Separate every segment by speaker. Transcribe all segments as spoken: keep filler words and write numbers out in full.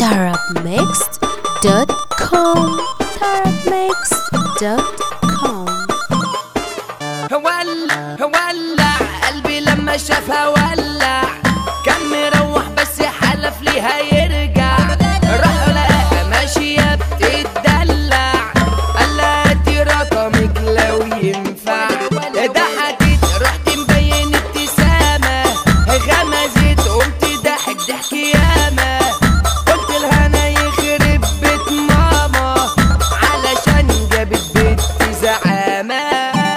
Speaker 1: Tarabmixed دوت كوم Tarabmixed دوت كوم.
Speaker 2: ولع ولع قلبي لما شافها ولع، كان مروح بس حلف ليها يرجع، راح لقاها ماشية بتدلع، قال لها هاتي رقمك لو ينفع، ضحكت رحت مبين ابتسامة، غمزت قمت ضحك ضحك ياما، قلت لها انا يخرب بيت ماما علشان جابت بنت زعامة.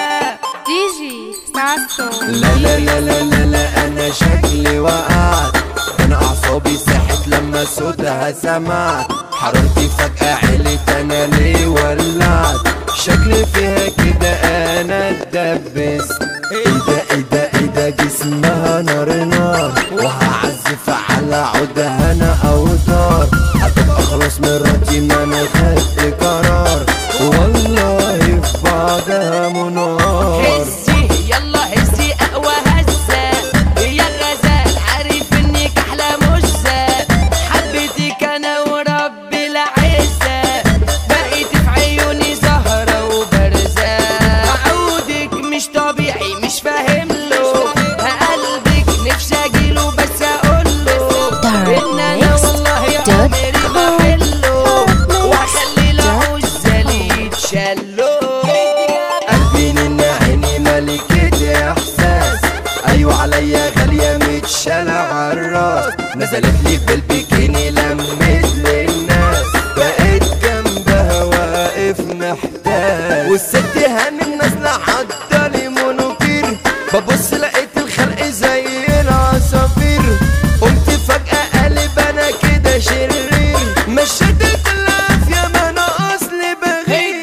Speaker 3: لا لا لا لا لا لا انا شكلي وقعت، انا اعصابي ساحت لما صوتها سمعت، حرارتي فجأة علت انا ليه ولعت، شكلي فيها كده انا اتدبست، ايه ده ايه ده ايه ده جسمها نار نار، وهعزف على عودها انا اوتار، هتبقى خلاص مراتي ما انا خدت قرار، والله في بعدها منار.
Speaker 2: هزي يلا هزي اقوى هزة يا غزال، عارف انك احلى مزة، حبيتك انا ورب العزة، بقيت في عيوني زهرة وبرزة، عودك مش طبيعي مش فاهم له، قلبك نفسي اجيله بس اقوله ان انا والله يا عمري بحله، وهخلي العزة اللي يتشلوا.
Speaker 3: ايوه عليا غالية متشالة عالراس، نزلت لي بالبيكيني لمت للناس، بقيت جنبها واقف محتاج، والست هانم نازلة حاطة مونوكير، ببص لقيت الخلق زي العصافير، قمت فجأة قلب انا كده شرير، مشيت العافية ما انا اصلي بغير.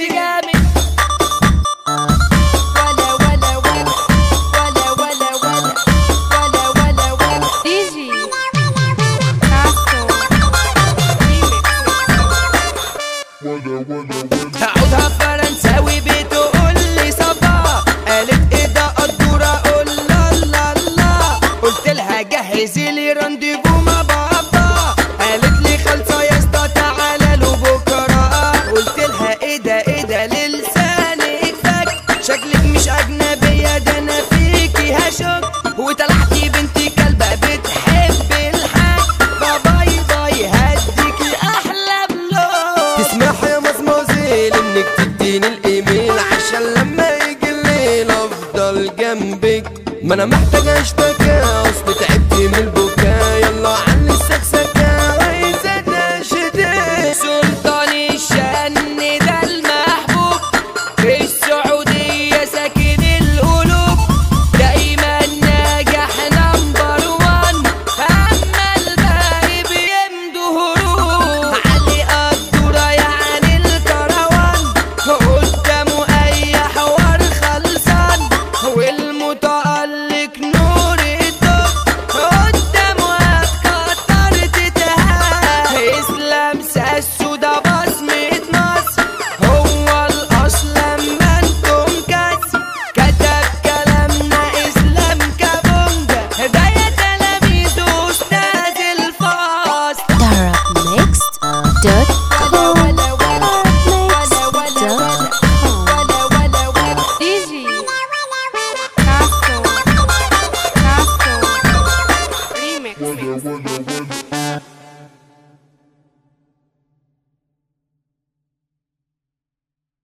Speaker 2: هقعدها فرنساوي بتقول لي صباح، قالت ايه ده قدورة اقول لا لا لا، قلت لها جهزي لي رانديفو مع بابا، قالت لي خلصة يا اسطى تعالى له بكرة، قلت لها ايه ده ايه ده للسانك فك، شكلك مش اجنبية ده انا فيكي هشك، وطلعتي بنتي كلبة بتحب الحاج، فباي باي هديكي احلى بلوك.
Speaker 3: تسمح يا مزمزيل انك تديني الايميل، عشان لما يجي الليل افضل جنبك، ما انا محتاج اشتكى اصل تعبت من البكا، يلا علي السكسكة عايزة تشتك.
Speaker 2: سلطان الشن ده المحبوب في السعودية ساكن القلوب، دايما ناجح نمبر وان، اما الباقي بيمدوا هروب، علي قدورة يعني الكروان، قدامه اي حوار خلصان، والمتألق نور الدب، قدامه افكار تتهان، اسلام ساسو ده بصمة مصر، هو الاصل لما انتم كاس، كتب كلامنا اسلام كابونجا، ده يا تلاميذ استاذ الفاصل.
Speaker 1: Tarabmixed دوت